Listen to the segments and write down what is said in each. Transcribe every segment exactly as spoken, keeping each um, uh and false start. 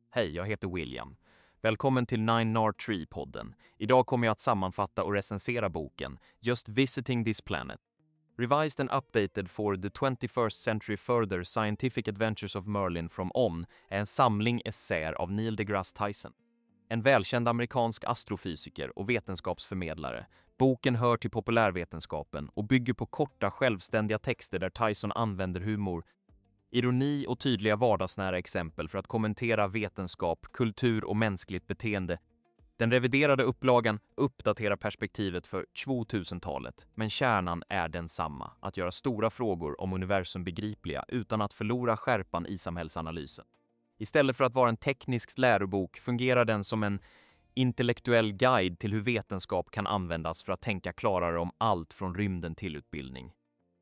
Hej, jag heter William. Välkommen till Nine Nar Tree-podden. Idag kommer jag att sammanfatta och recensera boken Just Visiting This Planet. Revised and updated for the twenty-first century further scientific adventures of Merlin from On är en samling essäer av Neil deGrasse Tyson. En välkänd amerikansk astrofysiker och vetenskapsförmedlare. Boken hör till populärvetenskapen och bygger på korta självständiga texter där Tyson använder humor, ironi och tydliga vardagsnära exempel för att kommentera vetenskap, kultur och mänskligt beteende. Den reviderade upplagan uppdaterar perspektivet för tvåtusentalet, men kärnan är densamma, att göra stora frågor om universum begripliga utan att förlora skärpan i samhällsanalysen. Istället för att vara en teknisk lärobok fungerar den som en intellektuell guide till hur vetenskap kan användas för att tänka klarare om allt från rymden till utbildning.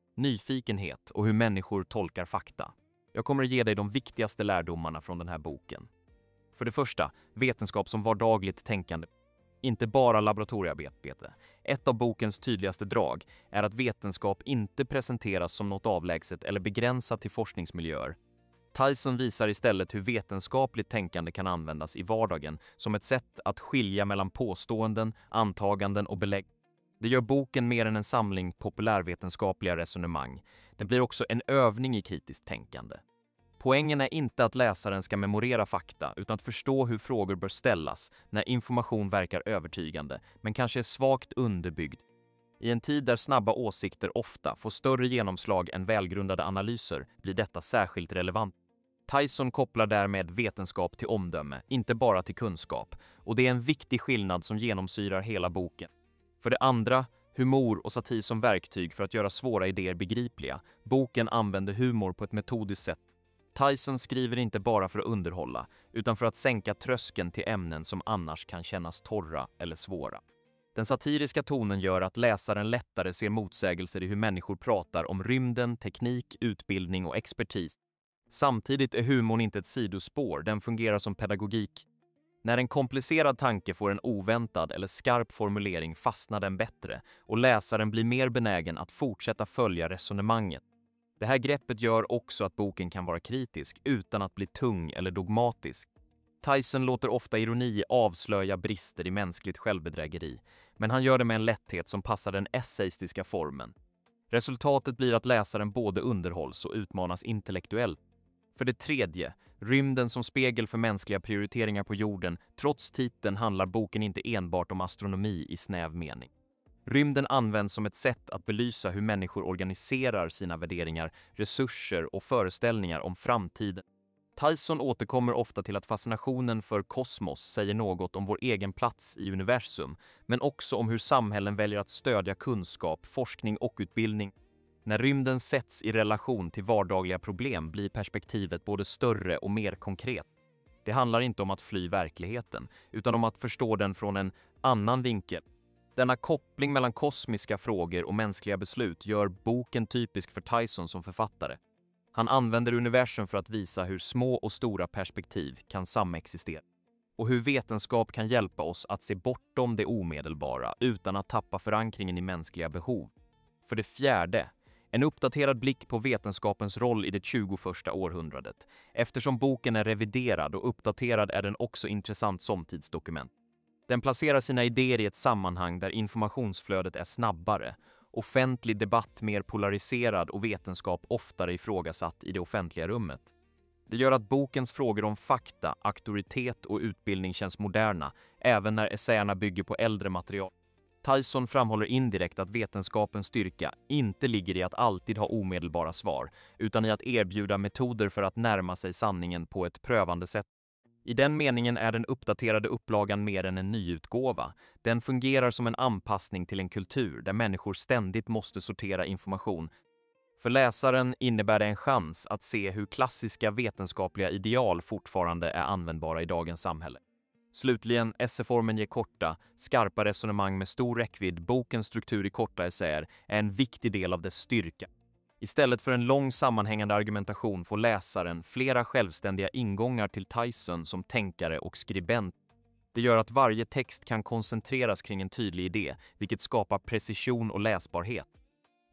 Nyfikenhet och hur människor tolkar fakta. Jag kommer att ge dig de viktigaste lärdomarna från den här boken. För det första, vetenskap som vardagligt tänkande. Inte bara laboratoriearbete. Ett av bokens tydligaste drag är att vetenskap inte presenteras som något avlägset eller begränsat till forskningsmiljöer. Tyson visar istället hur vetenskapligt tänkande kan användas i vardagen som ett sätt att skilja mellan påståenden, antaganden och belägg. Det gör boken mer än en samling populärvetenskapliga resonemang. Det blir också en övning i kritiskt tänkande. Poängen är inte att läsaren ska memorera fakta utan att förstå hur frågor bör ställas när information verkar övertygande men kanske är svagt underbyggd. I en tid där snabba åsikter ofta får större genomslag än välgrundade analyser blir detta särskilt relevant. Tyson kopplar därmed vetenskap till omdöme, inte bara till kunskap, och det är en viktig skillnad som genomsyrar hela boken. För det andra, humor och satir som verktyg för att göra svåra idéer begripliga. Boken använder humor på ett metodiskt sätt. Tyson skriver inte bara för att underhålla, utan för att sänka tröskeln till ämnen som annars kan kännas torra eller svåra. Den satiriska tonen gör att läsaren lättare ser motsägelser i hur människor pratar om rymden, teknik, utbildning och expertis. Samtidigt är humorn inte ett sidospår, den fungerar som pedagogik. När en komplicerad tanke får en oväntad eller skarp formulering fastnar den bättre och läsaren blir mer benägen att fortsätta följa resonemanget. Det här greppet gör också att boken kan vara kritisk utan att bli tung eller dogmatisk. Tyson låter ofta ironi avslöja brister i mänskligt självbedrägeri, men han gör det med en lätthet som passar den essayistiska formen. Resultatet blir att läsaren både underhålls och utmanas intellektuellt. För det tredje, rymden som spegel för mänskliga prioriteringar på jorden. Trots titeln handlar boken inte enbart om astronomi i snäv mening. Rymden används som ett sätt att belysa hur människor organiserar sina värderingar, resurser och föreställningar om framtiden. Tyson återkommer ofta till att fascinationen för kosmos säger något om vår egen plats i universum, men också om hur samhällen väljer att stödja kunskap, forskning och utbildning. När rymden sätts i relation till vardagliga problem blir perspektivet både större och mer konkret. Det handlar inte om att fly verkligheten, utan om att förstå den från en annan vinkel. Denna koppling mellan kosmiska frågor och mänskliga beslut gör boken typisk för Tyson som författare. Han använder universum för att visa hur små och stora perspektiv kan samexistera och hur vetenskap kan hjälpa oss att se bortom det omedelbara utan att tappa förankringen i mänskliga behov. För det fjärde, en uppdaterad blick på vetenskapens roll i det tjugoförsta århundradet. Eftersom boken är reviderad och uppdaterad är den också intressant som tidsdokument. Den placerar sina idéer i ett sammanhang där informationsflödet är snabbare, offentlig debatt mer polariserad och vetenskap oftare ifrågasatt i det offentliga rummet. Det gör att bokens frågor om fakta, auktoritet och utbildning känns moderna, även när essäerna bygger på äldre material. Tyson framhåller indirekt att vetenskapens styrka inte ligger i att alltid ha omedelbara svar, utan i att erbjuda metoder för att närma sig sanningen på ett prövande sätt. I den meningen är den uppdaterade upplagan mer än en nyutgåva. Den fungerar som en anpassning till en kultur där människor ständigt måste sortera information. För läsaren innebär det en chans att se hur klassiska vetenskapliga ideal fortfarande är användbara i dagens samhälle. Slutligen, essäformen ger korta, skarpa resonemang med stor räckvidd. Bokens struktur i korta essäer är en viktig del av dess styrka. Istället för en lång sammanhängande argumentation får läsaren flera självständiga ingångar till Tyson som tänkare och skribent. Det gör att varje text kan koncentreras kring en tydlig idé, vilket skapar precision och läsbarhet.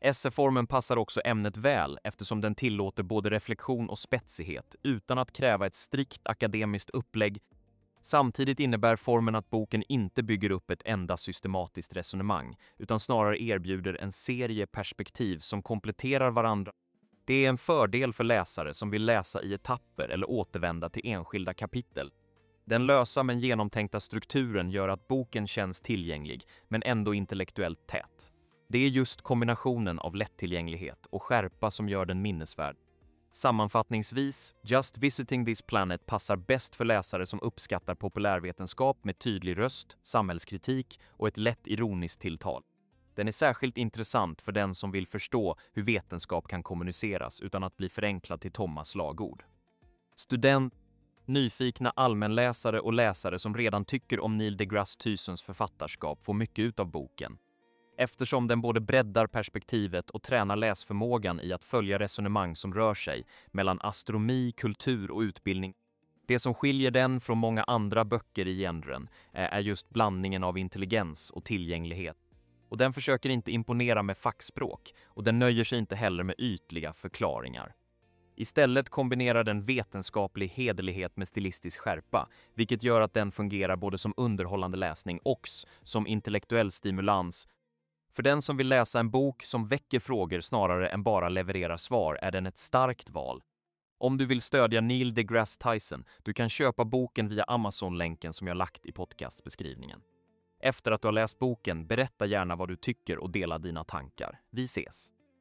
Essäformen passar också ämnet väl eftersom den tillåter både reflektion och spetsighet utan att kräva ett strikt akademiskt upplägg. Samtidigt innebär formen att boken inte bygger upp ett enda systematiskt resonemang utan snarare erbjuder en serie perspektiv som kompletterar varandra. Det är en fördel för läsare som vill läsa i etapper eller återvända till enskilda kapitel. Den lösa men genomtänkta strukturen gör att boken känns tillgänglig men ändå intellektuellt tät. Det är just kombinationen av lättillgänglighet och skärpa som gör den minnesvärd. Sammanfattningsvis, Just Visiting This Planet passar bäst för läsare som uppskattar populärvetenskap med tydlig röst, samhällskritik och ett lätt ironiskt tilltal. Den är särskilt intressant för den som vill förstå hur vetenskap kan kommuniceras utan att bli förenklad till tomma slagord. Student, nyfikna allmänläsare och läsare som redan tycker om Neil deGrasse Tysons författarskap får mycket ut av boken. Eftersom den både breddar perspektivet och tränar läsförmågan i att följa resonemang som rör sig mellan astronomi, kultur och utbildning. Det som skiljer den från många andra böcker i genren är just blandningen av intelligens och tillgänglighet. Och den försöker inte imponera med fackspråk och den nöjer sig inte heller med ytliga förklaringar. Istället kombinerar den vetenskaplig hederlighet med stilistisk skärpa, vilket gör att den fungerar både som underhållande läsning och som intellektuell stimulans. För den som vill läsa en bok som väcker frågor snarare än bara levererar svar är den ett starkt val. Om du vill stödja Neil deGrasse Tyson, du kan köpa boken via Amazon-länken som jag lagt i podcastbeskrivningen. Efter att du har läst boken, berätta gärna vad du tycker och dela dina tankar. Vi ses!